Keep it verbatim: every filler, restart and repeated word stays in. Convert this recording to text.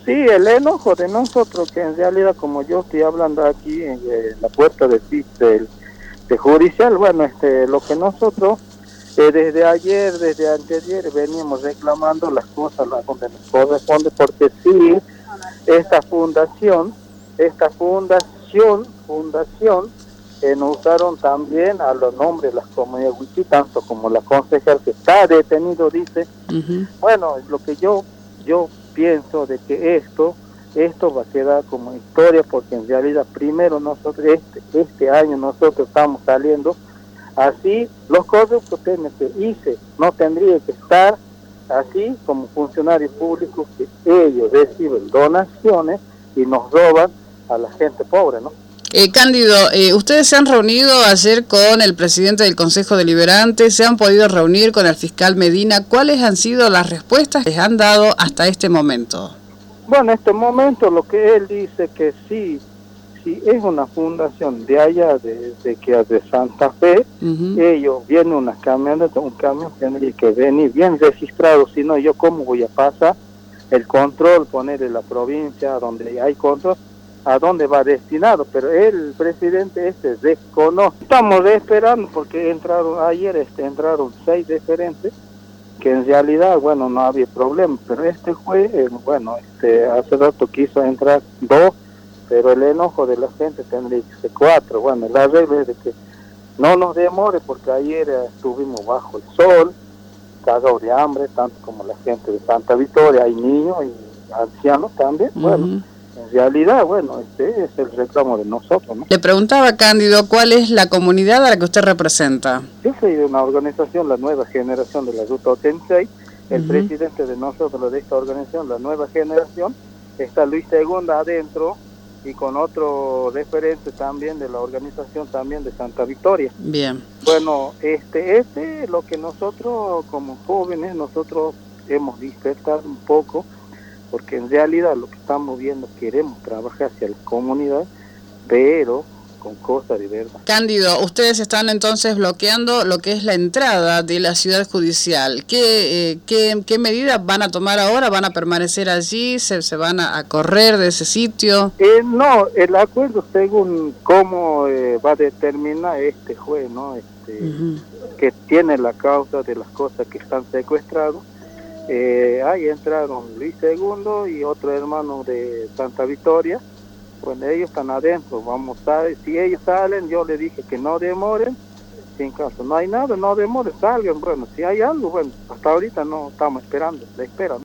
Sí, el enojo de nosotros, que en realidad, como yo estoy hablando aquí en, en la puerta de, de, de judicial, bueno, este, lo que nosotros eh, desde ayer, desde anteayer, veníamos reclamando las cosas las donde nos corresponde, porque sí, esta fundación, esta fundación, fundación, eh, nos usaron también a los nombres de las comunidades wichí, tanto como la concejal que está detenido, dice. Uh-huh. Bueno, lo que yo, yo pienso de que esto, esto va a quedar como historia, porque en realidad primero nosotros, este, este año nosotros estamos saliendo, así los corruptos que hice no tendría que estar así como funcionarios públicos, que ellos reciben donaciones y nos roban a la gente pobre, ¿no? Eh, Cándido, eh, ustedes se han reunido ayer con el presidente del Consejo Deliberante, se han podido reunir con el fiscal Medina. ¿Cuáles han sido las respuestas que les han dado hasta este momento? Bueno, en este momento lo que él dice que sí, sí es una fundación de allá, de, de, de, de Santa Fe, uh-huh. Ellos vienen unas camionetas, un camión tiene que venir bien registrado, si no yo cómo voy a pasar el control, poner en la provincia donde hay control, a dónde va destinado, pero el presidente este desconoce. Estamos esperando porque entraron ayer, este entraron seis diferentes, que en realidad, bueno, no había problema, pero este juez, eh, bueno, este hace rato quiso entrar dos, pero el enojo de la gente tendría que ser cuatro. Bueno, la regla es de que no nos demore, porque ayer eh, estuvimos bajo el sol, cagados de hambre, tanto como la gente de Santa Victoria, hay niños y ancianos también, uh-huh. Bueno. En realidad, bueno, este es el reclamo de nosotros, ¿no? Le preguntaba, Cándido, ¿cuál es la comunidad a la que usted representa? Yo soy de una organización, la Nueva Generación de la Ruta ochenta y seis, el uh-huh. presidente de nosotros, de esta organización, la Nueva Generación, está Luis Segunda adentro, y con otro referente también de la organización también de Santa Victoria. Bien. Bueno, este, este es lo que nosotros como jóvenes, nosotros hemos despertado un poco, porque en realidad lo que estamos viendo, queremos trabajar hacia la comunidad, pero con cosas de verdad. Cándido, ustedes están entonces bloqueando lo que es la entrada de la ciudad judicial. ¿Qué, eh, qué, qué medidas van a tomar ahora? ¿Van a permanecer allí? ¿Se, se van a, a correr de ese sitio? Eh, no, el acuerdo según cómo eh, va a determinar este juez, ¿no? Este, uh-huh. que tiene la causa de las cosas que están secuestradas. Eh, ahí entraron Luis Segundo y otro hermano de Santa Victoria. Bueno, ellos están adentro, vamos a ver, si ellos salen, yo le dije que no demoren, si en caso no hay nada, no demoren, salgan, bueno, si hay algo, bueno, hasta ahorita no estamos esperando, le esperan.